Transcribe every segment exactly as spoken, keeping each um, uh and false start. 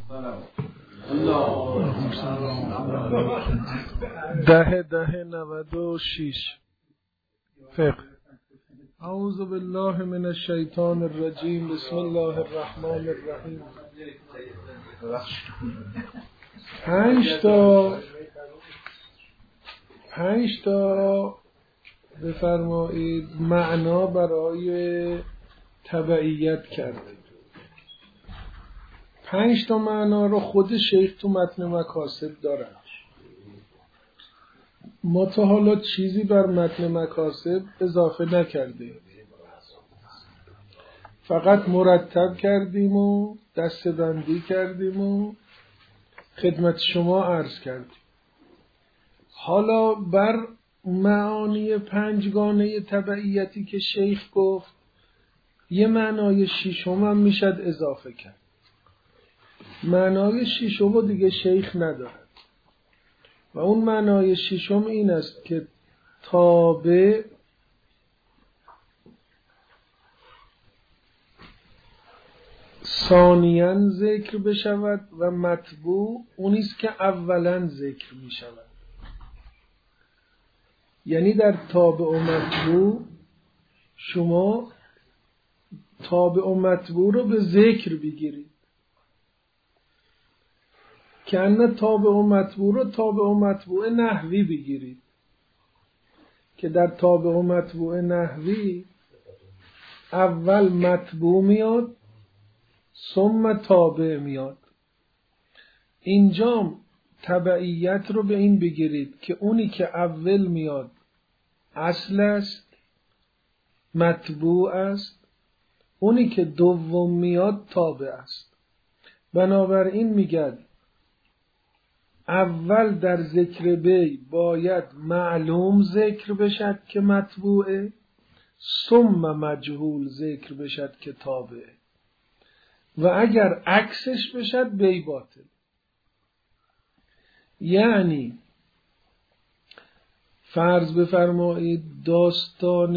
ده ده نود و شیش فقه. اعوذ بالله من الشیطان الرجیم. بسم الله الرحمن الرحیم. پنج تا پنج تا بفرمایید معنا برای تبعیت کرده. پنج تا معنا رو خود شیخ تو متن مکاسب دارن. ما تا حالا چیزی بر متن مکاسب اضافه نکردیم، فقط مرتب کردیم و دسته‌بندی کردیم و خدمت شما عرض کردیم. حالا بر معانی پنجگانه تبعیتی که شیخ گفت یه معنای شیشم هم میشد اضافه کرد. معنای شیشم دیگه شیخ ندارد و اون معنای شیشم این است که تابع ثانیاً ذکر بشود و متبوع اونیست که اولاً ذکر می شود. یعنی در تابع و متبوع شما تابع و متبوع رو به ذکر بگیرید، که ان تابع و متبوع رو تابع و متبوع نحوی بگیرید، که در تابع و متبوع نحوی اول متبوع میاد ثم تابع میاد. اینجا تبعیت رو به این بگیرید که اونی که اول میاد اصل است، متبوع است، اونی که دوم میاد تابع است. بنابراین میگد اول در ذکر بی باید معلوم ذکر بشد که متبوعه، ثم مجهول ذکر بشد که تابعه، و اگر عکسش بشد بی باطل. یعنی فرض بفرمایید داستان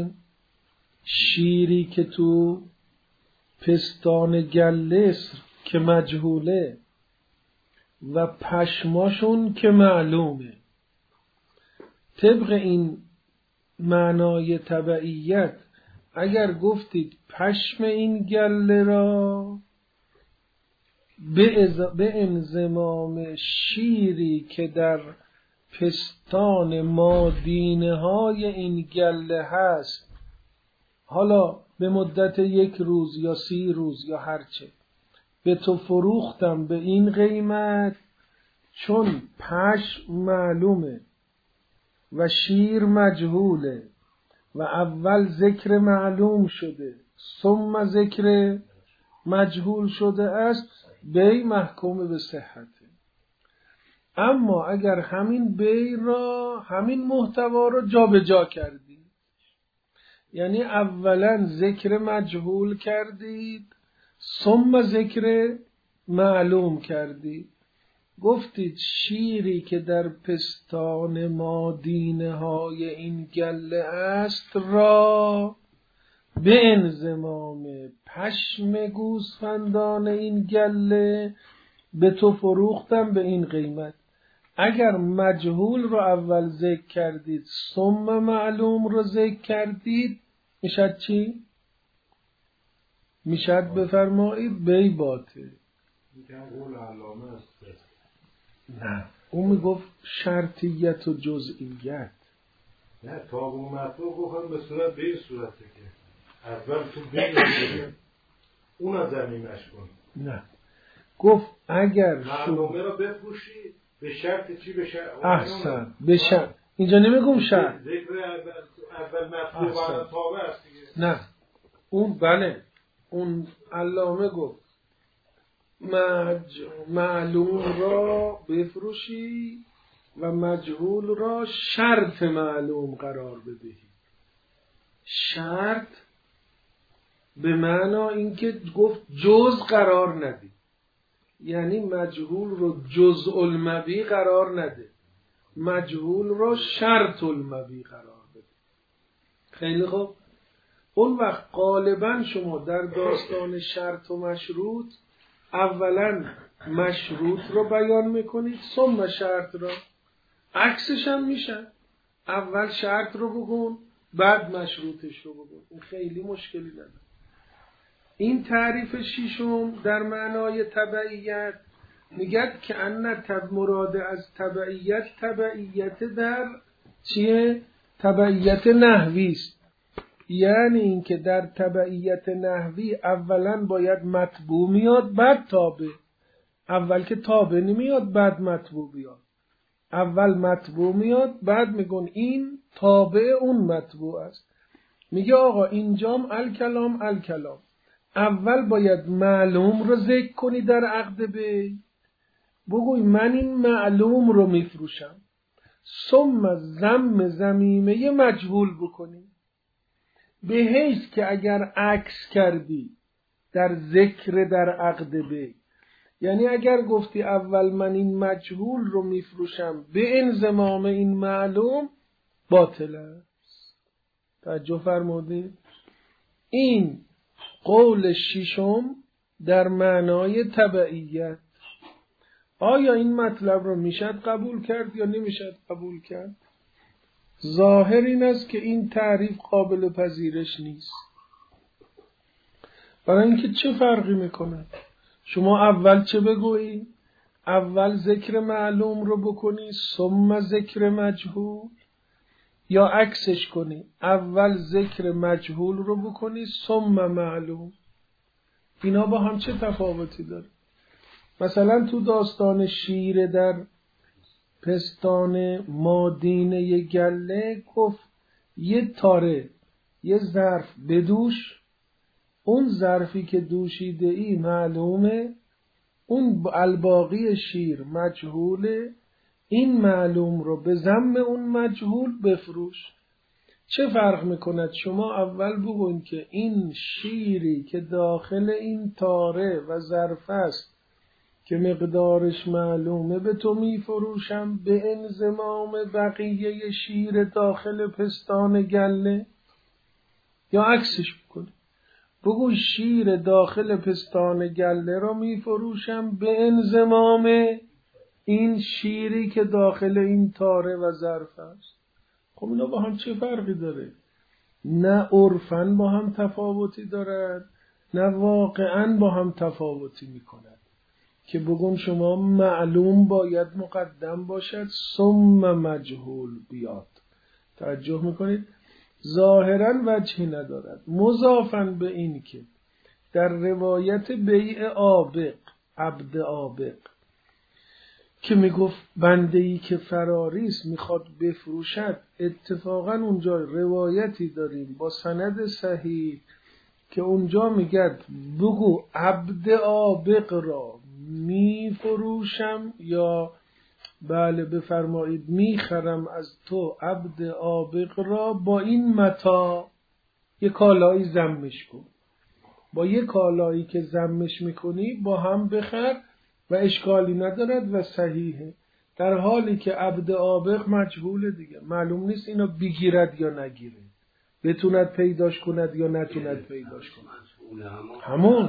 شیری که تو پستان گلس که مجهوله و پشماشون که معلومه، طبق این معنای تبعیت اگر گفتید پشم این گله را به انضمام شیری که در پستان مادینه های این گله هست، حالا به مدت یک روز یا سی روز یا هرچه، به تو فروختم به این قیمت، چون پشم معلومه و شیر مجهوله و اول ذکر معلوم شده ثم ذکر مجهول شده است، بی محکوم به صحته. اما اگر همین بی را، همین محتوا را جا به جا کردید، یعنی اولا ذکر مجهول کردید ثم ذکر معلوم کردید، گفتید شیری که در پستان مادینه های این گله است را به انضمام پشم گوسفندان این گله به تو فروختم به این قیمت. اگر مجهول رو اول ذکر کردید ثم معلوم رو ذکر کردید، میشد چی؟ میشد بفرمایید بی باطل. میگن قول علامه است. نه، اون میگفت شرطیت و جزئیت. نه، تاب و مطلوب گفتن به صورت به این صورته که اول تو بگیرید اون از زمینش کن. نه، گفت اگر معلومه رو بفروشی به شرط چی؟ به شرط احسن به شرط. اینجا نمیگم شرط، ذکر اول مطلوب و تابع است دیگه. نه اون بله اون علامه گفت مج... معلوم را بفروشی و مجهول را شرط معلوم قرار بدهی. شرط به معنا اینکه گفت جز قرار ندی، یعنی مجهول رو جزء المبی قرار نده، مجهول را شرط المبی قرار بده. خیلی خوب. اون وقت غالبا شما در داستان شرط و مشروط اولا مشروط رو بیان میکنید ثم شرط را. عکسش هم میشن، اول شرط رو بگون بعد مشروطش رو بگون، این خیلی مشکلی نداره. این تعریف ششم در معنای تبعیت میگد که ان تب مراد از تبعیت تبعیت در چیه؟ تبعیت نحوی است. یعنی اینکه در تبعیت نحوی اولا باید متبوع میاد بعد تابع. اول که تابع نمیاد بعد متبوع بیاد، اول متبوع میاد بعد میگن این تابع اون متبوع است. میگه آقا اینجام الکلام الکلام، اول باید معلوم رو ذکر کنی در عقد بی، بگوی من این معلوم رو میفروشم، ثم ضم ضمیمه مجهول بکنی، به حیث که اگر عکس کردی در ذکر در عقد بی، یعنی اگر گفتی اول من این مجهول رو میفروشم به انضمام این معلوم، باطل است. توجه فرمودید؟ این قول ششم در معنای تبعیت. آیا این مطلب رو میشد قبول کرد یا نمیشد قبول کرد؟ ظاهر این است که این تعریف قابل پذیرش نیست. برای اینکه چه فرقی میکنه؟ شما اول چه بگویی؟ اول ذکر معلوم رو بکنی ثم ذکر مجهول، یا عکسش کنی اول ذکر مجهول رو بکنی ثم معلوم. اینا با هم چه تفاوتی داره؟ مثلا تو داستان شیر در پستان مادینه گله گفت یه تاره یه ظرف بدوش، اون ظرفی که دوشیده ای معلومه، اون الباقی شیر مجهوله، این معلوم رو به ضم اون مجهول بفروش. چه فرق میکند؟ شما اول بگوین که این شیری که داخل این تاره و ظرف است که مقدارش معلومه به تو میفروشم به انضمام بقیه شیر داخل پستان گله، یا عکسش بکنی بگو شیر داخل پستان گله را میفروشم به انضمام این شیری که داخل این تاره و ظرف است. خب اینا با هم چه فرقی داره؟ نه عرفاً با هم تفاوتی دارد، نه واقعاً با هم تفاوتی میکند که بگم شما معلوم باید مقدم باشد ثم مجهول بیاد. توجه میکنید؟ ظاهراً وجهی ندارد. مضافاً به این که در روایت بیع آبق، عبد آبق، که میگفت بنده‌ای که فراریست میخواد بفروشد، اتفاقاً اونجا روایتی داریم با سند صحیح که اونجا میگد بگو عبد آبق را میفروشم، یا بله بفرمایید میخرم از تو عبد آبق را با این متاع، یک کالایی ضمش کن، با یک کالایی که ضمش میکنی با هم بخر و اشکالی ندارد و صحیحه. در حالی که عبد آبق مجهوله دیگه، معلوم نیست اینو بگیرد یا نگیره، بتوند پیداش کند یا نتوند پیداش کند. همون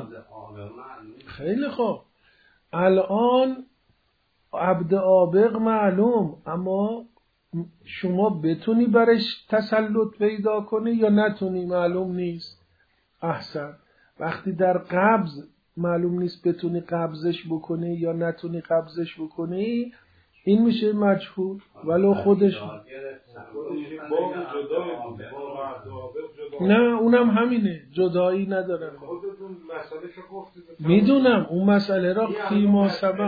خیلی خوب. الان عبد آبق معلوم، اما شما بتونی برش تسلط پیدا کنی یا نتونی، معلوم نیست. احسن. وقتی در قبض معلوم نیست بتونی قبضش بکنی یا نتونی قبضش بکنی، این میشه مجهول ولو خودش. نه اونم همینه، جدایی نداره. میدونم اون مسئله را فیما سبق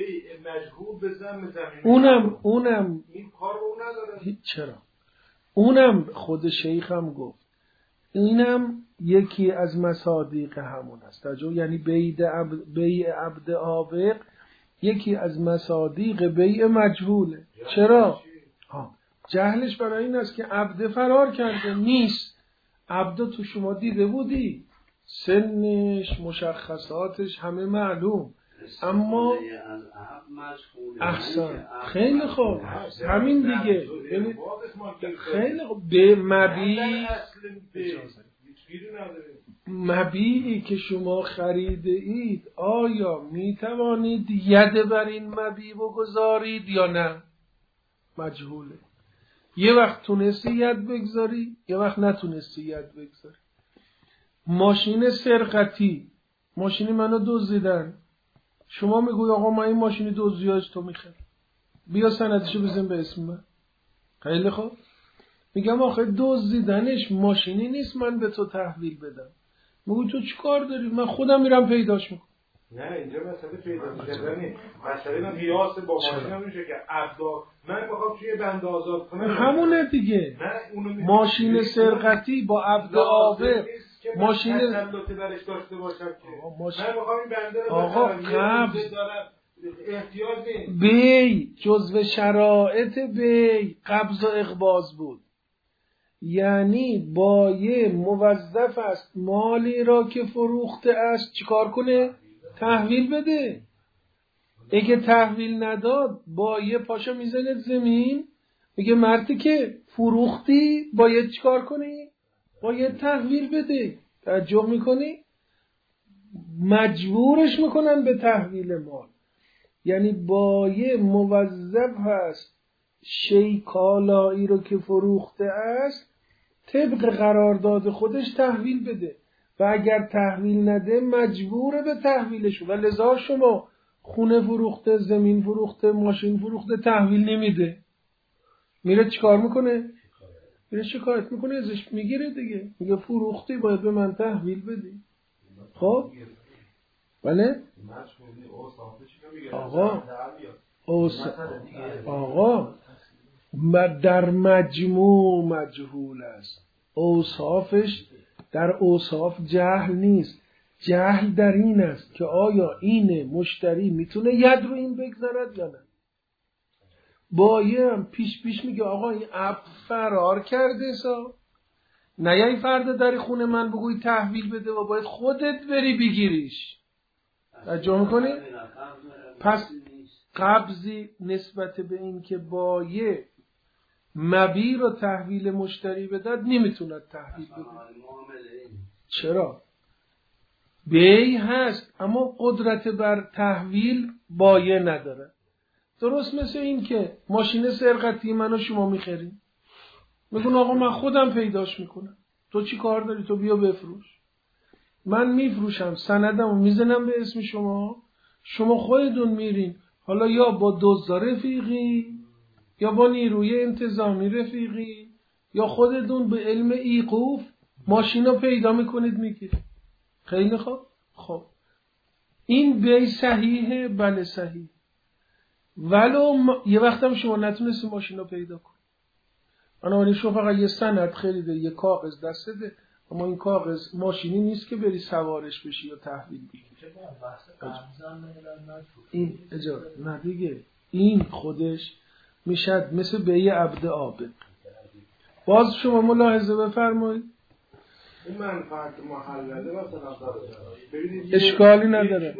اونم اونم چرا اونم خود شیخ هم گفت اینم یکی از مصادیق همون است. یعنی بیع عبد آبق یکی از مصادیق بیع مجهوله. چرا؟ ها. جهلش برای این است که عبد فرار کرده نیست. عبد تو شما دیده بودی، سنش، مشخصاتش همه معلوم، اما احسن. خیلی خوب، همین دیگه. خیلی خوب. به مبیع مبیعی که شما خریده اید آیا می توانید ید بر این مبیع بگذارید یا نه؟ مجهوله. یه وقت تونستی ید بگذاری، یه وقت نتونستی ید بگذاری. ماشین سرقتی، ماشینی منو دزدیدن، شما میگوی آقا ما این ماشینی دزدیاش تو میخری، بیا سندشو بزن به اسم من. خیلی خوب، میگم آخه دزدیدنش ماشینی نیست من به تو تحویل بدم. میگوی تو چی کار داری؟ من خودم میرم پیداش میکنم. نه اینجا مسئله پیدا کردنی، مسئله من قیاس با ماشین هم میشه که ابدا من میخوام توی بند آزاد کنم همونه دیگه. ماشین سرقتی با عبد آور ماشین تسلط برش داشته باشم که ماشین... من میخوام این بنده رو آقا قبض احتیاج نیست. بی جزو شرایط بی قبض و اقباض بود، یعنی بایع موظف است مالی را که فروخته است چیکار کنه؟ تحویل بده. اگه تحویل نداد بایع پاشا میزنه زمین، میگه مردی که فروختی باید چیکار کنی؟ باید تحویل بده. توجه میکنی؟ مجبورش میکنن به تحویل مال. یعنی بایع موظف هست شی کالایی رو که فروخته است طبق قرارداد خودش تحویل بده و اگر تحویل نده مجبوره به تحویلش. و لذا شما خونه فروخته، زمین فروخته، ماشین فروخته تحویل نمیده، میره چیکار میکنه؟ میره شکایت میکنه ازش، میگیره دیگه، میگه فروختی باید به من تحویل بدی. خب بله آقا اوس... آقا در مجموع مجهول است. اوصافش در اوصاف جهل نیست. جهل در این است که آیا این مشتری میتونه ید رو این بگذارد یا نه. بایع هم پیش پیش میگه آقا این عبد فرار کرده سا نه، یعنی فردا در خونه من بگوی تحویل بده و باید خودت بری بگیریش. توجه میکنی؟ پس قبضی نسبت به این که بایع مبیع رو تحویل مشتری بدهد نمیتوند تحویل بده. چرا؟ بیع هست اما قدرت بر تحویل بایع نداره. درست مثل این که ماشین سرقتی من و شما میخریم، میگن آقا من خودم پیداش میکنم، تو چی کار داری؟ تو بیا بفروش. من میفروشم، سندمو میزنم به اسم شما، شما خودتون میرین حالا یا با دزد رفیقی یا با نیروی انتظامی رفیقی یا خودتون به علم ایقوف ماشین رو پیدا میکنید میگیرید. خیلی خوب. خب این بیع صحیحه؟ بله صحیح. ولو ما... یه وقتم شما نتونستی ماشین رو پیدا کنید، بنابراین شما فقط یه سند خریده، یه کاغذ دستته، اما این کاغذ ماشینی نیست که بری سوارش بشی یا تحویل بگیری. این اجازه نه دیگه، این خودش میشد مثل بیع عبد آبد. باز شما ملاحظه بفرمایید اون منفعت محلله مثلا ببینید اشکالی نداره.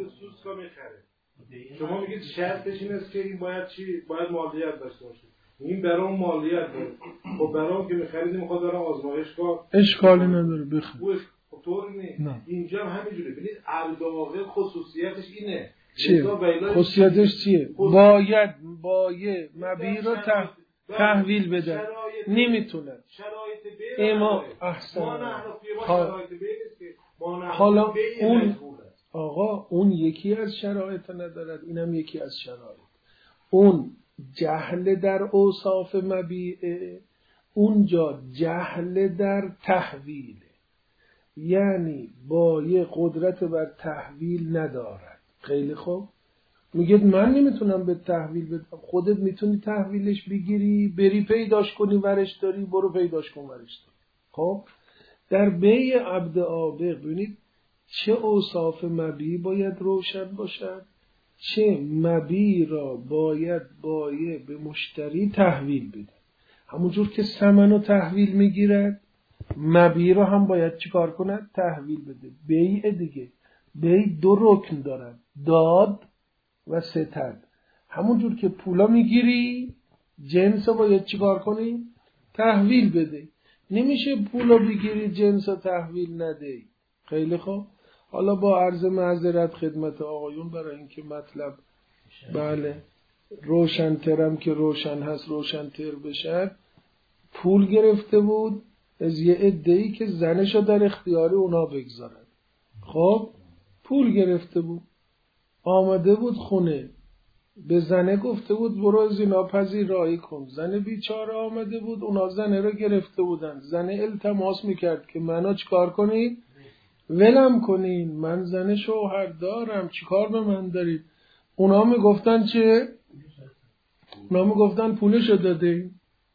شما میگید شرطش این است که این باید چی؟ باید مالیت داشته باشه. این برای اون مالیت داره. خب برای اون که می‌خرید میخواد برای آزمایشگاه اشکالی نداره بخیر. خب طور نیست. اینجا هم همینجوره. ببینید عبدالعاقل خصوصیتش اینه. چیه؟ خصوصیتش چیه؟ باید باید مبیع رو تح... تحویل بده. نمیتونه. شرایط بیع اما احسن. ما نه شرایط بیع نیست که ما نه حالا اون آقا اون یکی از شرایط ندارد، اینم یکی از شرایط. اون جهل در اوصاف مبیعه، اونجا جهل در تحویل، یعنی بایع قدرت بر تحویل ندارد. خیلی خوب، میگید من نمیتونم به تحویل بدم، خودت میتونی تحویلش بگیری، بری پیداش کنی ورش داری، برو پیداش کن ورش داری. خب در بیع عبد آبق ببینید چه اوصاف مبیع باید روشن باشد، چه مبیع را باید بایع به مشتری تحویل بده. همونجور که ثمن رو تحویل میگیرد مبیع را هم باید چیکار کند؟ تحویل بده. بیع دیگه، بیع دو رکن دارد، داد و ستد. همونجور که پولا میگیری جنس رو باید چیکار کنی؟ تحویل بده. نمیشه پولا بگیری جنس رو تحویل ندهی. خیلی خوب. حالا با عرض معذرت خدمت آقایون برای اینکه مطلب بله روشن‌ترم که روشن هست روشن‌تر بشه، پول گرفته بود از یه عده‌ای که زنشو در اختیار اونا بگذارن. خب پول گرفته بود، آمده بود خونه، به زنه گفته بود برو زنا پذیرایی کن. زن بیچاره آمده بود، اونا زنه رو گرفته بودن. زنه التماس میکرد که منو چیکار کنید؟ ولم کنین، من زن شوهر دارم، چیکار به من دارید؟ اونا میگفتن چه؟ اونا میگفتن پولشو داده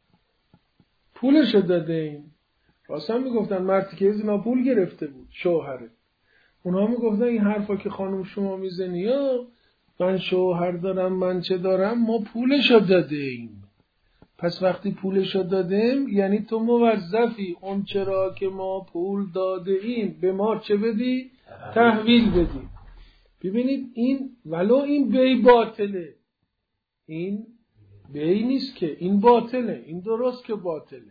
پولشو داده این. راستم میگفتن مردی که زنا پول گرفته بود شوهره. اونا میگفتن این حرفا که خانم شما میزنی یا من شوهر دارم من چه دارم، ما پولشو داده ایم. پس وقتی پولشو دادیم یعنی تو موظفی اون چرا که ما پول داده ایم به ما چه بدی؟ تحویل بدی. ببینید این ولو این بی باطله، این بی نیست که، این باطله، این درست که باطله.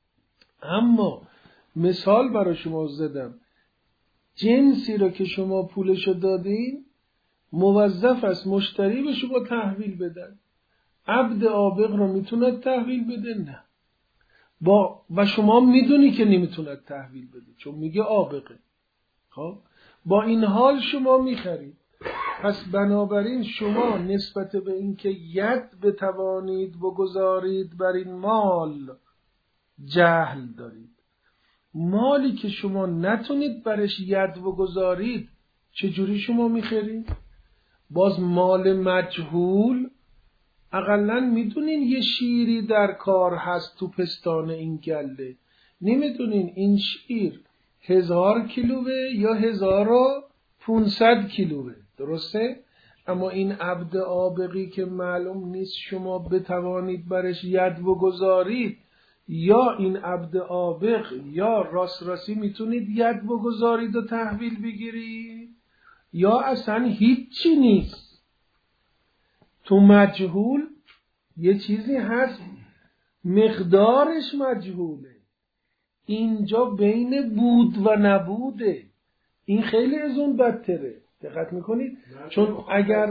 اما مثال برای شما زدم، جنسی رو که شما پولشو دادین موظف است مشتری به شما تحویل بدن. عبد آبق رو میتونه تحویل بده؟ نه. با و شما میدونی که نمیتونه تحویل بده چون میگه آبقه. خب با این حال شما میخرید. پس بنابراین شما نسبت به اینکه ید بتوانید بگذارید بر این مال جهل دارید. مالی که شما نتونید برش ید بگذارید چجوری شما میخرید؟ باز مال مجهول، اقلن میدونین یه شیری در کار هست تو پستان این گله، نمیدونین این شیر هزار کیلوه یا هزار و پونصد کیلوه، درسته؟ اما این عبد آبقی که معلوم نیست شما بتوانید برش ید بگذارید، یا این عبد آبق یا راست راستی میتونید ید بگذارید و تحویل بگیرید یا اصلا هیچی نیست. تو مجهول یه چیزی هست مقدارش مجهوله، اینجا بین بود و نبوده. این خیلی از اون بدتره، دقت میکنید؟ چون اگر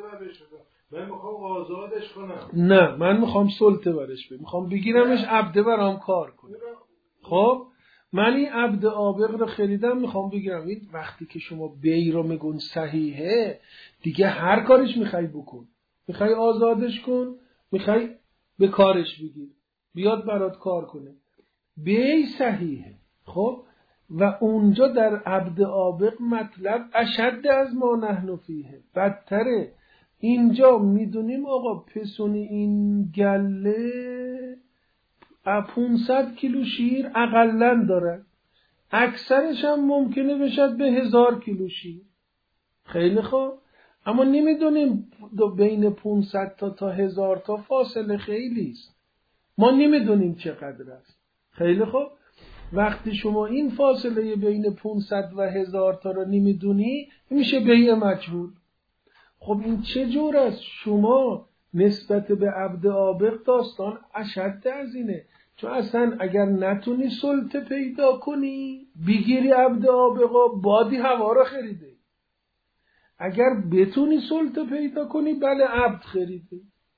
من میخوام آزادش کنم، نه من میخوام سلطه برش بده، میخوام بگیرمش عبده برام کار کنه. خب من این عبد آبق رو خریدم میخوام بگیرم. این وقتی که شما بی رو میگون صحیحه دیگه هر کارش میخوای بکن، میخوای آزادش کن، میخوای به کارش بگیر بیاد برات کار کنه، بی صحیحه. خب و اونجا در عبد آبق مطلب اشد از ما نحن فیه، بدتره. اینجا میدونیم آقا پسونی این گله پونصد کیلو شیر اقلن داره، اکثرش هم ممکنه بشد به هزار کیلو شیر. خیلی خوب، اما نمیدونیم بین پونصد تا تا هزار تا فاصله خیلی است، ما نمیدونیم چقدر است. خیلی خوب، وقتی شما این فاصله بین پونصد و هزار تا رو نمیدونی میشه بیع مجهول. خب این چه جور است؟ شما نسبت به عبد آبق داستان اشد از اینه، چون اصلا اگر نتونی سلطه پیدا کنی بگیری عبد آبقا بادی هوا رو خریده، اگر بتونی سلطه پیدا کنی بله عبد خریده.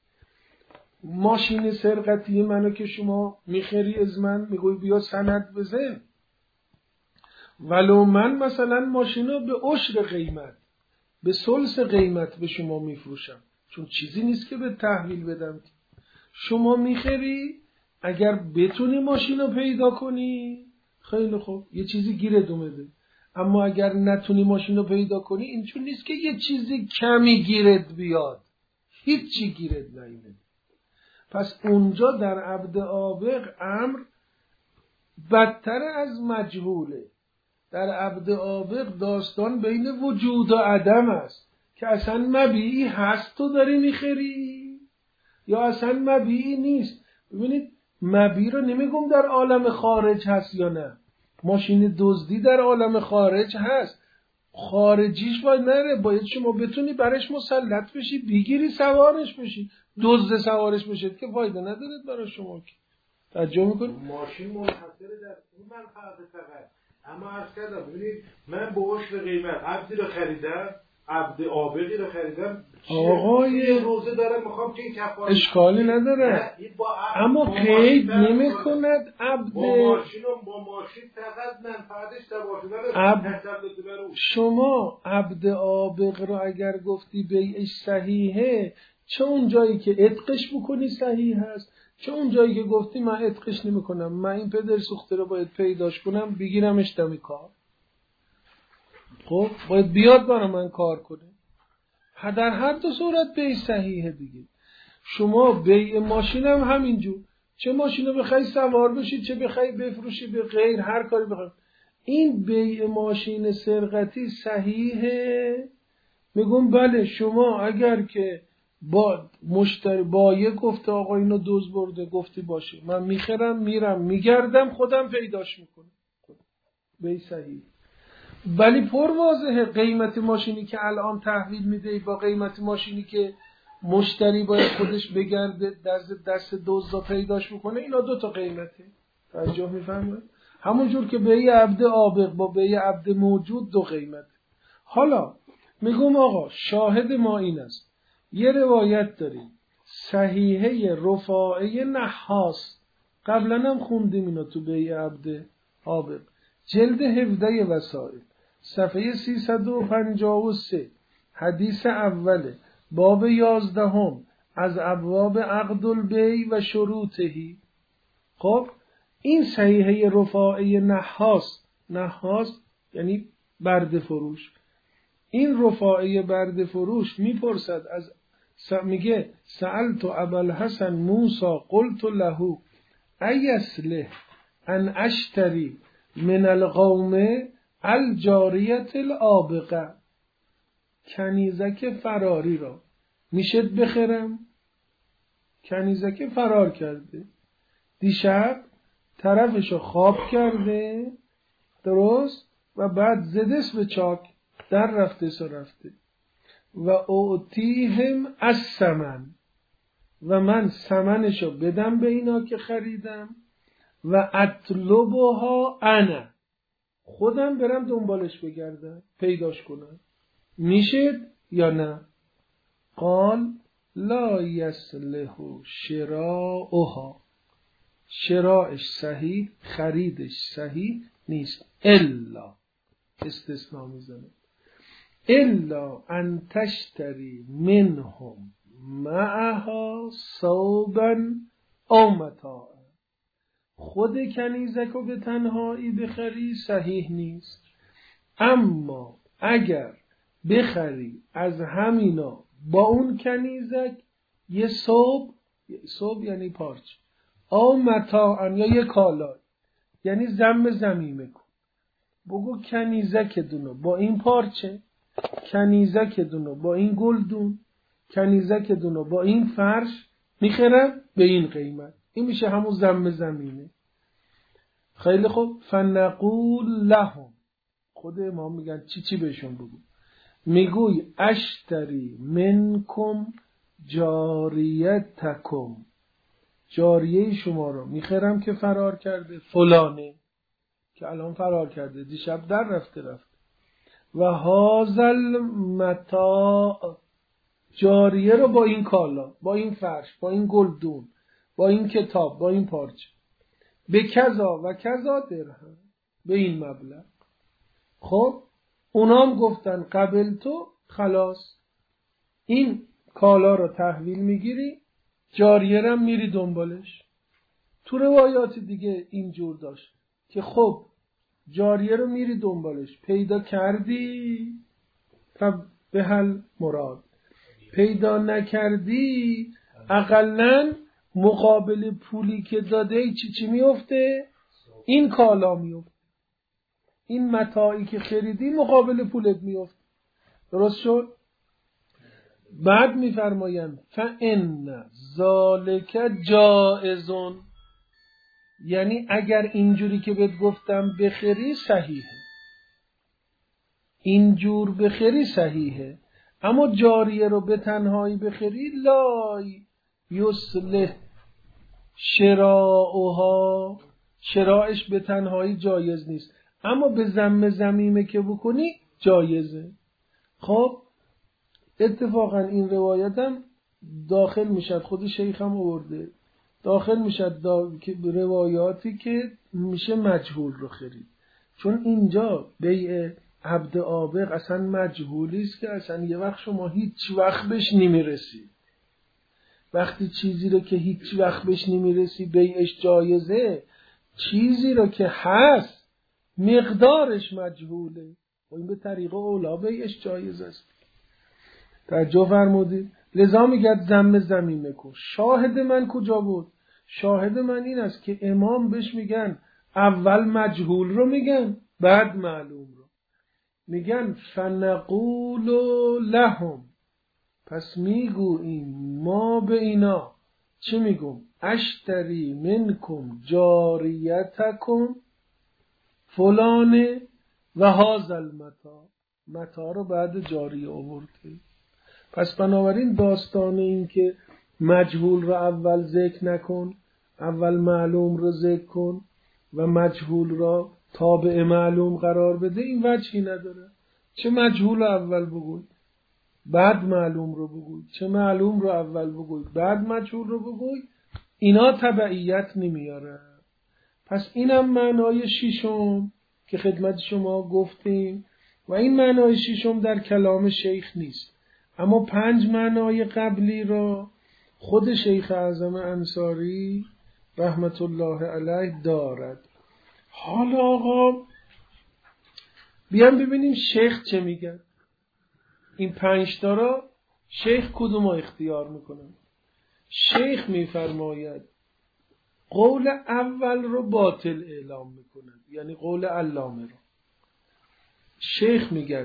ماشین سرقتی منو که شما میخری از من میگوی بیا سند بزن، ولو من مثلا ماشینو به عشر قیمت به ثلث قیمت به شما میفروشم، چون چیزی نیست که به تحویل بدم. شما میخری اگر بتونی ماشینو پیدا کنی خیلی خوب یه چیزی گیرت اومده، اما اگر نتونی ماشینو پیدا کنی این چون نیست که یه چیزی کمی گیرت بیاد، هیچی گیرت نیومده. پس اونجا در عبد آبق امر بدتر از مجهوله. در عبد آبق داستان بین وجود و عدم است که اصلا مبیعی هست تو داری میخری یا اصلا مبیعی نیست. ببینید مبیع رو نمیگم در عالم خارج هست یا نه، ماشین دزدی در عالم خارج هست، خارجیش باید نره، باید شما بتونی برش مسلط بشی بگیری سوارش بشی، دزد سوارش بشید که فایده نداره برای شما که توجه میکنی. ماشین منحصره در اون منفعت فقط، اما عرض کردم ببینید من با عشق قیمت عبدی رو خریدم، عبد آبقی رو خریدم، آقای روزه دارم میخوام که این کفاره اشکالی نداره، اما قید نمی کند عبد با ماشین و با ماشین فقط منفعتش تباشده عبد... شما عبد آبق رو اگر گفتی بیعش صحیحه، چه اون جایی که عتقش بکنی صحیح هست، چه اون جایی که گفتی من عتقش نمی کنم، من این پدر سوخته رو باید پیداش کنم بگیرمش دم کار، خب باید بیاد برای من کار کنه. در هر دو صورت بیع صحیحه دیگه. شما بیع ماشین هم همینجور، چه ماشین رو بخوای سوار بشید چه بخوای بفروشی به غیر، هر کاری بخوای. این بیع ماشین سرقتی صحیحه؟ میگم بله. شما اگر که با مشتری بایه گفته آقا اینو دوز برده، گفتی باشه من میخرم میرم میگردم خودم پیداش میکنم، بیع صحیح. ولی پر واضحه قیمت ماشینی که الان تحویل میده با قیمت ماشینی که مشتری باید خودش بگرده دست دست دزدا پیداش میکنه، اینا دو تا قیمته. توجه میفهمید؟ همون جور که بیع عبد آبق با بیع عبد موجود دو قیمت. حالا میگم آقا شاهد ما این است، یه روایت داریم صحیحه رفاعه نحاس، قبلا هم خوندیم اینا تو بیع عبد آبق، جلد هفده وسائل، صفحه سیصد و پنجاه و سه، حدیث اوله، باب یازدهم از ابواب عقد البیع و شروطهی. خب این صحیحه رفاعه نحاس، نحاس یعنی برده فروش، این رفاعه برده فروش میپرسد از میگه سألت ابوالحسن موسی قلت له ایسله ان اشتری من القوم الجاریت الآبقه، کنیزک فراری را میشد بخرم؟ کنیزک فرار کرده، دیشب طرفشو خواب کرده درست و بعد زدس به چاک در رفته سو رفته و اعطیهم از ثمن، و من ثمنشو بدم به اینا که خریدم و اطلبها انا، خودم برم دنبالش بگردم پیداش کنم، میشد یا نه؟ قال لا یصلح شراؤها، شرائش صحیح، خریدش صحیح نیست، الا استثناء میزنه، الا ان تشتری منهم معها ثوبا او متاعا، خود کنیزک رو به تنهایی بخری صحیح نیست، اما اگر بخری از همینا با اون کنیزک یه ثوب، ثوب یعنی پارچه، او متاعا یا یه کالا، یعنی ضم ضمیمه کن، بگو کنیزک دونو با این پارچه، کنیزک دونو با این گلدون، کنیزک دونو با این فرش میخرم به این قیمت، این میشه همون ضم ضمیمه. خیلی خوب، فنقول لهم، خود امام میگن چی چی بهشون بگو، میگوی اشتری منکم جاریتکم، جاریه شما رو میخرم که فرار کرده، فلانه که الان فرار کرده دیشب در رفته رفته، و هازل متاع، جاریه رو با این کالا، با این فرش، با این گلدون، با این کتاب، با این پارچه، به کذا و کذا درهم، به این مبلغ. خب اونام گفتن قبل تو، خلاص این کالا رو تحویل میگیری، جاریه رو میری دنبالش. تو روایات دیگه اینجور داشت که خب جاریه رو میری دنبالش، پیدا کردی تا به حل مراد، پیدا نکردی اقلن مقابل پولی که داده چی چی میفته؟ این کالا میفته، این متاعی که خریدی مقابل پولت میفته. درست شد؟ بعد میفرمایند فان ذالک جائزون، یعنی اگر اینجوری که بهت گفتم بخری صحیحه، اینجور بخری صحیحه، اما جاریه رو به تنهایی بخری لا یصلح شراؤها، شرائش به تنهایی جایز نیست. اما به ذم ضمیمه که بکنی جایزه. خب اتفاقا این روایت هم داخل میشد، خود شیخ هم آورده، داخل میشد دا... که روایاتی که میشه مجهول رو خرید. چون اینجا بیع عبد آبق اصلا مجهولی است که اصلا یه وقت شما هیچ وقت بهش نمیرسی. وقتی چیزی رو که هیچ وقت بهش نمیرسی بیعش جایزه، چیزی رو که هست مقدارش مجهوله و این به طریق اولا بیعش جایز است. توجه فرمودید؟ لذا میگه ذم ضمیمه کن. شاهد من کجا بود؟ شاهد من این است که امام بهش میگن اول مجهول رو میگن بعد معلوم رو میگن. فنقول لهم، پس میگوییم ما به اینا چی میگم؟ اشتری منکم جاریتکم فلانه و هذا المتاع. متاع رو بعد جاری آورده. پس بنابراین داستان این که مجهول رو اول ذکر نکن، اول معلوم رو ذکر کن و مجهول رو تابع معلوم قرار بده، این وجهی نداره. چه مجهول رو اول بگوی بعد معلوم رو بگوی، چه معلوم رو اول بگوی بعد مجهول رو بگوی، اینا تبعیت نمیاره. پس اینم معنای ششم که خدمت شما گفتیم و این معنای ششم در کلام شیخ نیست، اما پنج معنای قبلی را خود شیخ اعظم انصاری رحمت الله علیه دارد. حالا آقا بیان ببینیم شیخ چه میگه. این پنج تا را شیخ کدوم را اختیار میکنه؟ شیخ میفرماید قول اول رو باطل اعلام میکنه، یعنی قول علامه رو. شیخ میگه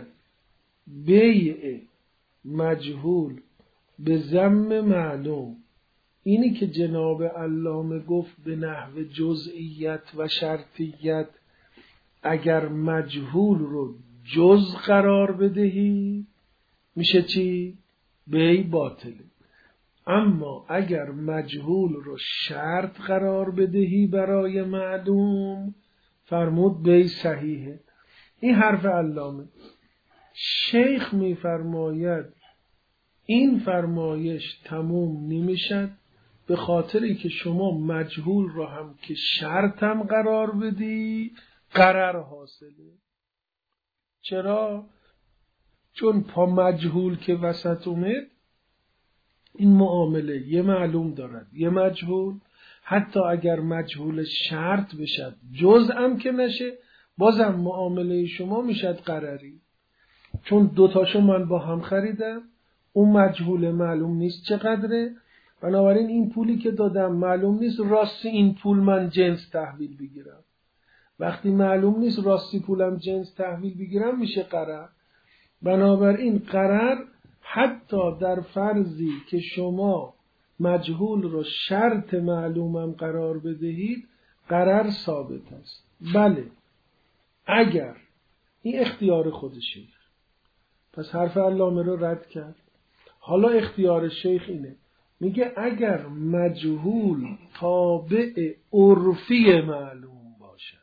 بیع مجهول به ذم معلوم، اینی که جناب علامه گفت به نحو جزئیت و شرطیت، اگر مجهول رو جز قرار بدهی میشه چی؟ بیع باطله. اما اگر مجهول رو شرط قرار بدهی برای معلوم، فرمود بیع صحیحه. این حرف علامه. شیخ میفرماید این فرمایش تموم نمیشد به خاطری که شما مجهول رو هم که شرط هم قرار بدی قرار حاصله. چرا؟ چون پا مجهول که وسط اومد، این معامله یه معلوم دارد یه مجهول، حتی اگر مجهول شرط بشد جزءم که نشه بازم معامله شما میشد قراری. چون دوتاشو من با هم خریدم، اون مجهول معلوم نیست چقدره، بنابراین این پولی که دادم معلوم نیست راستی این پول من جنس تحویل بگیرم. وقتی معلوم نیست راستی پولم جنس تحویل بگیرم میشه قرار. بنابراین قرار حتی در فرضی که شما مجهول رو شرط معلومم قرار بدهید قرار ثابت است. بله اگر این اختیار خود شیخ، پس حرف علامه رو رد کرد. حالا اختیار شیخ اینه، میگه اگر مجهول تابع عرفی معلوم باشد،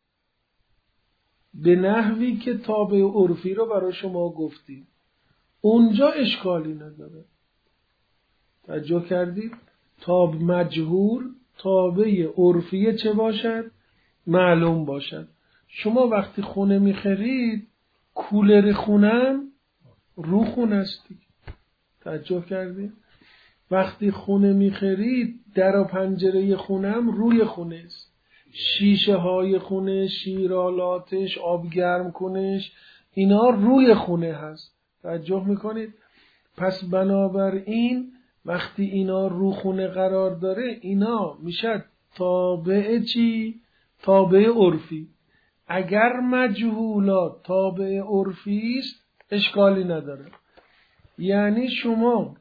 به نحوی که تابع عرفی رو برای شما گفتیم، اونجا اشکالی نداره. توجه کردید؟ تاب مجهول تابع عرفی چه باشد؟ معلوم باشد. شما وقتی خونه میخرید کولر خونم رو خونه است. توجه کردید؟ وقتی خونه میخرید در و پنجره خونم روی خونه است. شیشه های خونه، شیرالاتش، آب گرم کنش، اینا روی خونه هست. توجه میکنید؟ پس بنابراین وقتی اینا رو خونه قرار داره، اینا میشه تابع چی؟ تابع عرفی. اگر مجهولات تابع عرفی است اشکالی نداره. یعنی شما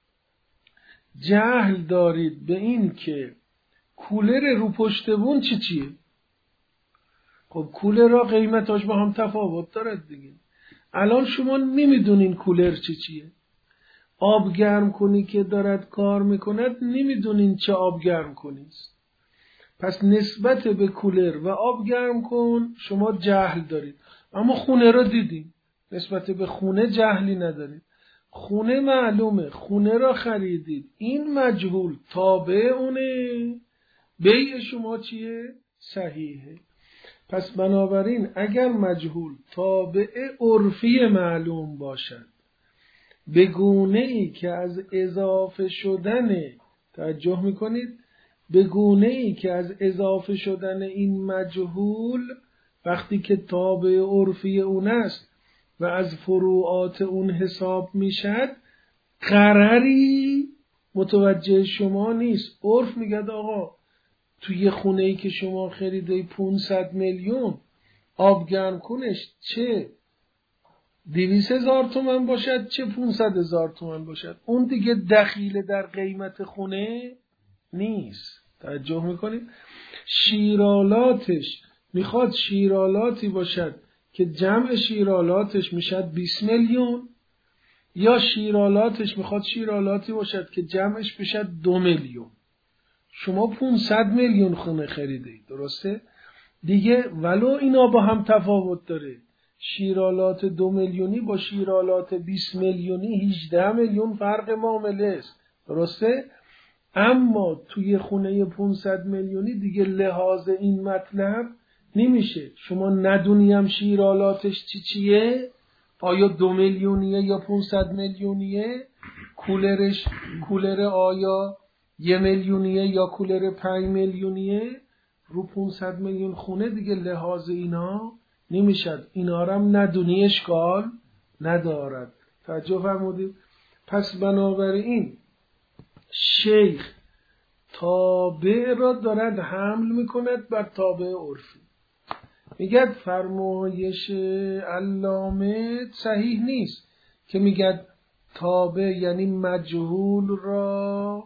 جهل دارید به این که کولر رو پشت بون چی چیه؟ خب کولر را قیمتاش با هم تفاوت دارد دیگه. الان شما نمیدونین کولر چی چیه. آب گرم کنی که دارد کار میکند نمیدونین چه آب گرم کنیست. پس نسبت به کولر و آب گرم کن شما جهل دارید، اما خونه را دیدیم نسبت به خونه جهلی ندارید. خونه معلومه، خونه را خریدید، این مجهول تابع اونه، بیع شما چیه؟ صحیحه. پس بنابراین اگر مجهول تابع عرفی معلوم باشد به گونه ای که از اضافه شدن، توجه میکنید، به گونه ای که از اضافه شدن این مجهول وقتی که تابع عرفی اون است و از فروعات اون حساب میشد، قراری متوجه شما نیست. عرف میگه آقا توی خونه ای که شما خریده پانصد میلیون آب گرم کنش چه دویست هزار تومن باشد چه پانصد هزار تومن باشد، اون دیگه دخیل در قیمت خونه نیست. توجه میکنید؟ شیرالاتش میخواد شیرالاتی باشد که جمع شیرالاتش میشد بیست میلیون، یا شیرالاتش میخواد شیرالاتی باشد که جمعش بشد دو میلیون. شما پانصد میلیون خونه خریدید، درسته؟ دیگه ولو اینا با هم تفاوت داره، شیرالات دو میلیونی با شیرالات بیست میلیونی هجده میلیون فرق معامله است، درسته؟ اما توی خونه پانصد میلیونی دیگه لحاظ این مطلب نمیشه. شما ندونیم شیرالاتش چی چیه، آیا دو میلیونیه یا پانصد میلیونیه، کولرش کولر آیا یه میلیونیه یا کولر پنج میلیونیه، رو پانصد میلیون خونه دیگه لحاظ اینا نمیشد. اینا رو هم ندونی اشکال ندارد. توجه فرمودید؟ پس بنابراین شیخ تابع را دارد حمل میکند بر تابع عرفی. میگد فرمایش علامه صحیح نیست که میگد تابع یعنی مجهول را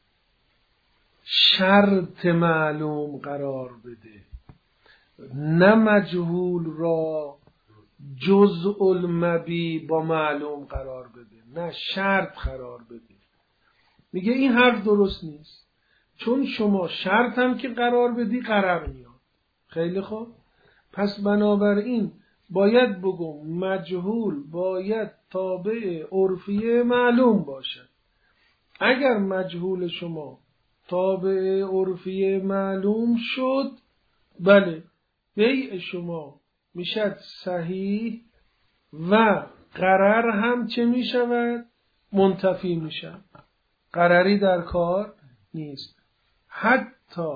شرط معلوم قرار بده، نه مجهول را جزء المبی با معلوم قرار بده، نه شرط قرار بده. میگه این حرف درست نیست، چون شما شرط هم که قرار بدی قرار میاد. خیلی خوب، پس بنابراین باید بگم مجهول باید تابع عرفی معلوم باشد. اگر مجهول شما تابع عرفی معلوم شد، بله بیع شما میشد صحیح و قرار هم چه میشود؟ منتفی میشود. قراری در کار نیست. حتی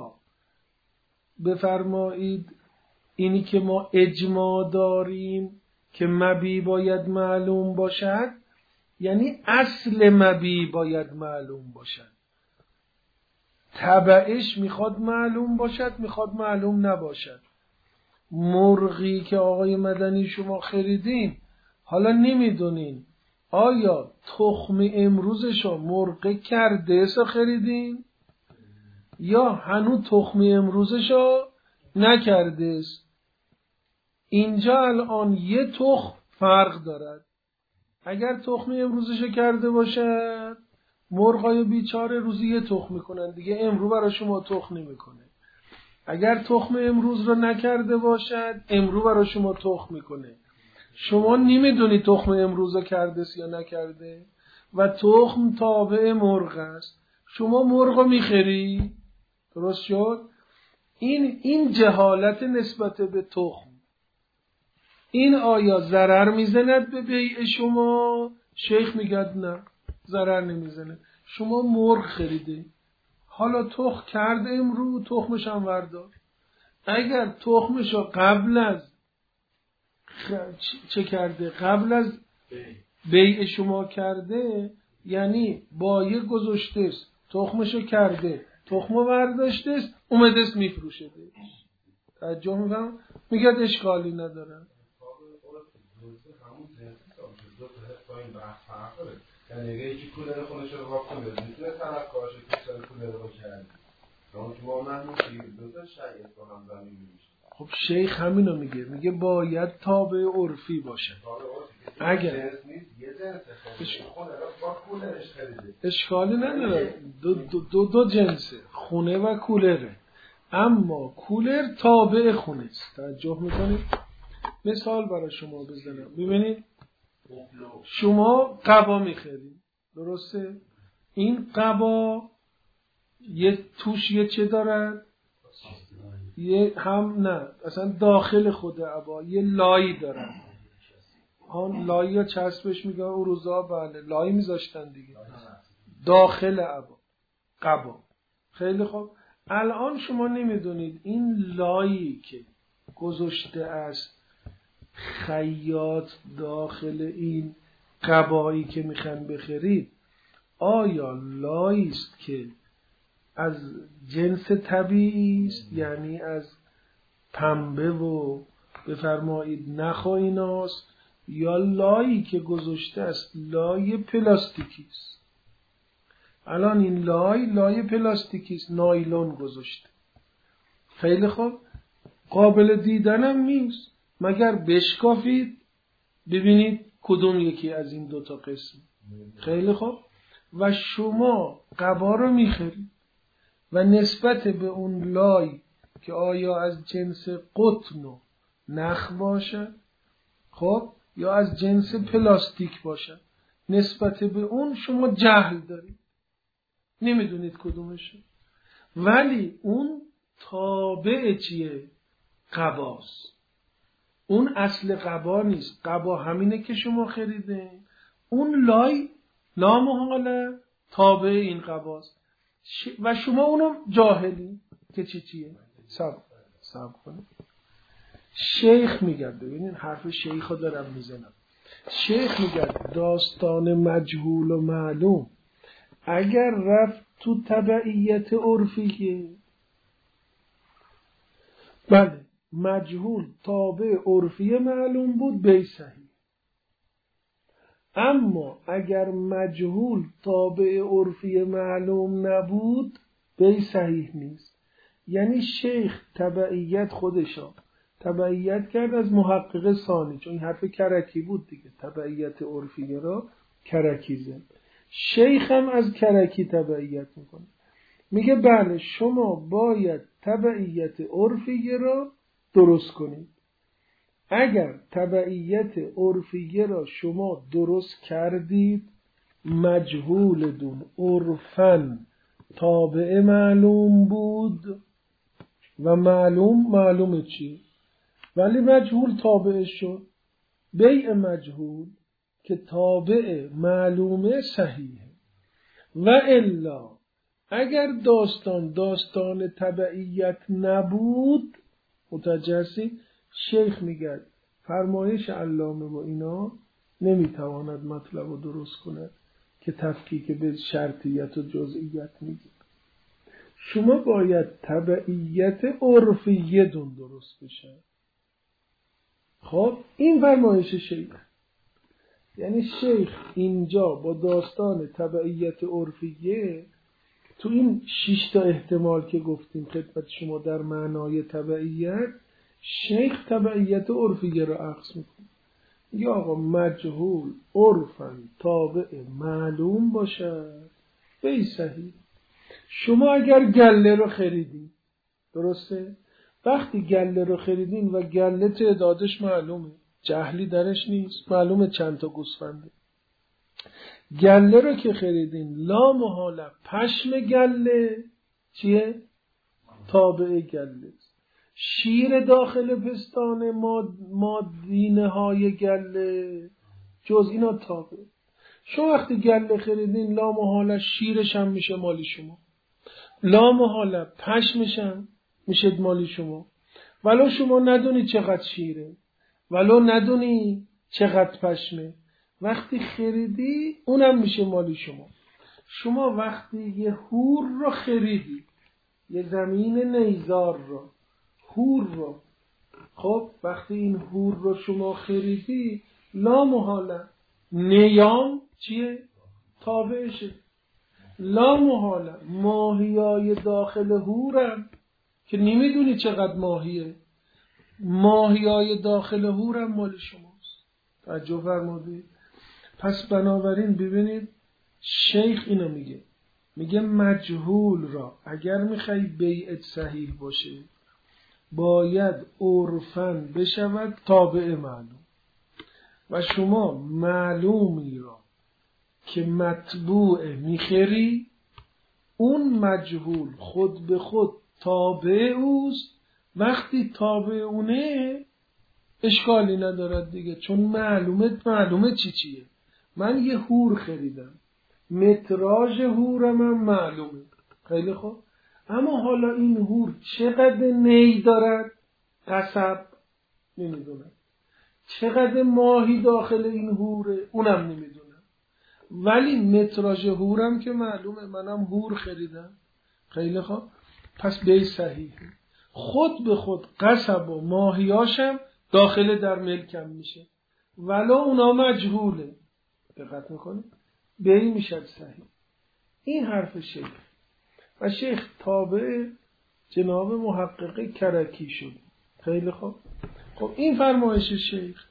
بفرمایید اینی که ما اجماع داریم که مبی باید معلوم باشد، یعنی اصل مبی باید معلوم باشد. تبعش میخواد معلوم باشد، میخواد معلوم نباشد. مرغی که آقای مدنی شما خریدین، حالا نمیدونین آیا تخم امروزشو مرغ کرده سا خریدین یا هنوز تخم امروزشو نکرده است. اینجا الان یه تخم فرق دارد. اگر تخم امروزشو کرده باشد، مرغای بیچاره روزی یه تخم میکنن دیگه، امرو برای شما تخم نمیکنه. اگر تخم امروز رو نکرده باشد، امرو برای شما تخم میکنه. شما نمیدونی تخم امروز رو کرده یا نکرده و تخم تابع مرغ است. شما مرغ رو میخری، درست شد؟ این این جهالت نسبت به تخم. این آیا ضرر میزند به بیع شما؟ شیخ میگه نه، ضرر نمیزنه. شما مرغ خریده، حالا تخم کرده امرو، تخمش هم وردار. اگر تخمش قبل از خ... چه کرده؟ قبل از بیع شما کرده، یعنی بایع گذاشته است، تخمشو کرده، تخمو برداشته است، اومده است میفروشه. توجه میکنم؟ میگه اشکالی نداره. یعنی اگه یکی کولر خودش رو واقع کنه میتونه طرف کارش کسر کولر رو کرد. اما که ما محمود شیر دو تا شاید با هم زمین میشه. خب شیخ همینو میگه، میگه باید تابع عرفی باشه. اگر یه جنس خریده خونه رو با کولرش خریده اشکالی نداره، دو, دو, دو, دو جنسه، خونه و کولره. اما کولر تابع خونه است. توجه میکنید؟ مثال برای شما بزنم. ببینید شما قبا میخرید، درسته؟ این قبا یه توش یه چه دارن؟ یه هم نه اصلا داخل خود عبا یه لایی دارن. آن لایی ها چسبش میگن اون روزا بله لایی میذاشتن دیگه داخل عبا قبا. خیلی خوب، الان شما نمیدونید این لایی که گذاشته است خیاط داخل این قبایی که میخوان بخرید آیا لایی است که از جنس طبیعی است، یعنی از پنبه و بفرمایید نخ و ایناست، یا لایی که گذاشته است لای پلاستیکی است؟ الان این لای لای پلاستیکی است، نایلون گذاشته. خیلی خوب، قابل دیدنم نیست مگر بشکافید ببینید کدوم یکی از این دوتا قسم. خیلی خوب، و شما قبا رو میخرید و نسبت به اون لای که آیا از جنس قطن و نخ باشد خب یا از جنس پلاستیک باشد، نسبت به اون شما جهل دارید، نمیدونید کدومشه، ولی اون تابع چیه؟ قباست. اون اصل قبا نیست. قبا همینه که شما خریده، اون لای لامحاله تابع این قباست و شما اونم جاهلی که چی چیه؟ سب سب کنید. شیخ میگه، ببینین حرف شیخ رو دارم میزنم. شیخ میگه داستان مجهول و معلوم اگر رفت تو تبعیت عرفیه، بله مجهول تابع عرفی معلوم بود بی صحیح. اما اگر مجهول تابع عرفی معلوم نبود بی صحیح نیست. یعنی شیخ تبعیت خودشا تبعیت کرد از محقق ثانی، چون این حرف کرکی بود دیگه، تبعیت عرفی را کرکی زد. شیخ هم از کرکی تبعیت میکنه، میگه بله شما باید تبعیت عرفی را درست کنید. اگر تبعیت عرفیه را شما درست کردید، مجهول دون عرفن تابع معلوم بود و معلوم معلومه چی، ولی مجهول تابع شد. بیع مجهول که تابع معلومه صحیحه. و الا اگر داستان داستان تبعیت نبود، متجسد شیخ میگه فرمایش علامه و اینا نمیتواند مطلب رو درست کند که تفکیک به شرطیت و جزئیت میگه. شما باید تبعیت عرفیه دون درست بشه. خب این فرمایش شیخ، یعنی شیخ اینجا با داستان تبعیت عرفیه تو این شش تا احتمال که گفتیم خدمت شما در معنای تبعیت، شیخ تبعیت عرفیه را اخذ میکنه. یا آقا مجهول عرفاً تابع معلوم باشد بی صحیح. شما اگر گله رو خریدین، درسته؟ وقتی گله رو خریدین و گله تعدادش معلومه، جهلی درش نیست، معلومه چند تا گوسفنده، گله رو که خریدین لا محاله پشم گله چیه؟ تابع گله. شیر داخل پستان مادینه های گله جز اینا تابع. شما وقتی گله خریدین لا محاله شیرش هم میشه مالی شما، لا محاله پشمش هم میشه مالی شما، ولو شما ندونی چقدر شیره، ولو ندونی چقدر پشمه، وقتی خریدی اونم میشه مالی شما. شما وقتی یه هور رو خریدی، یه زمین نیزار رو، هور رو، خب وقتی این هور رو شما خریدی لا محاله نیام چیه؟ تابعشه. لا محاله ماهیای داخل هورم که نمیدونی چقدر ماهیه، ماهیای داخل هورم مال شماست. توجه فرمودید؟ پس بنابراین ببینید شیخ اینو میگه میگه مجهول را اگر میخوای بیعت صحیح باشه باید عرفاً بشود تابع معلوم. و شما معلومی را که مطبوع میخری، اون مجهول خود به خود تابع اوست. وقتی تابع اونه اشکالی ندارد دیگه، چون معلومه معلومه چی چیه. من یه هور خریدم، متراژ هورم هم معلومه، خیلی خوب، اما حالا این هور چقدر نی دارد قصب نمیدونم، چقدر ماهی داخل این هوره اونم نمیدونم، ولی متراژ هورم که معلومه، منم هور خریدم، خیلی خوب، پس بی صحیحه. خود به خود قصب و ماهیاشم داخل در ملکم میشه، ولی اونا مجهوله. دقت میکنه بی میشد صحیح. این حرف شیخ و شیخ تابع جناب محقق کرکی شد. خیلی خوب. خب این فرمایش شیخ.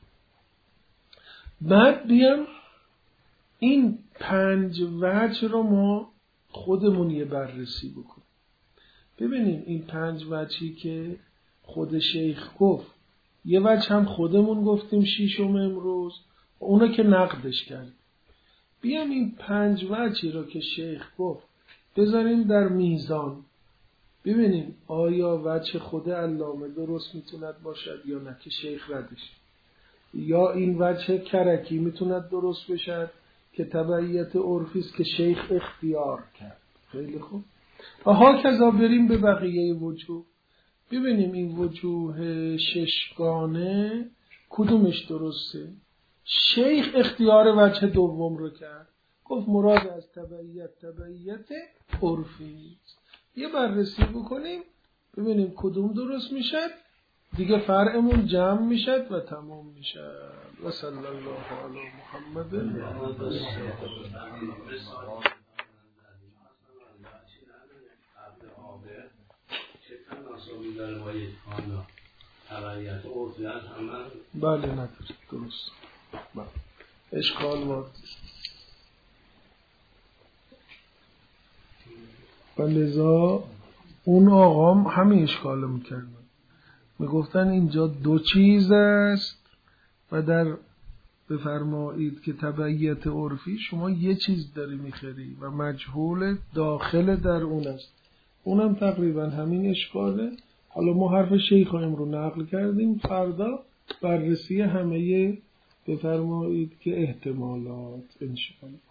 بعد بیام این پنج وجه رو ما خودمون یه بررسی بکنیم. ببینیم این پنج وجهی که خود شیخ گفت، یه وجه هم خودمون گفتیم شیشم امروز، اونا که نقدش کردیم. بیام این پنج وجهی رو که شیخ گفت بذاریم در میزان، ببینیم آیا وجه خود علامه درست میتوند باشد یا نه که شیخ ردش، یا این وجه کرکی میتوند درست باشد که تبعیت عرفی است که شیخ اختیار کرد. خیلی خوب. و ها کذا بریم به بقیه وجوه، ببینیم این وجوه ششگانه کدومش درسته. شیخ اختیار وجه دوم رو کرد، گفت مراد از تبعیت تبعیت عرفی. یه بررسی بکنیم ببینیم کدوم درست میشد، دیگه فرعمون جمع میشد و تمام میشد. و صلی الله علی محمد. بله نداره، درست، بله. اشکال وارد و لذا اون آقام همین اشکال میکردن، میگفتن اینجا دو چیز است و در بفرمایید که تبعیت عرفی شما یه چیز داری میخری و مجهول داخل در اون است. اونم تقریبا همین اشکاله. حالا ما حرف شیخ رو نقل کردیم، فردا بررسی همه بفرمایید که احتمالات انشاءالله.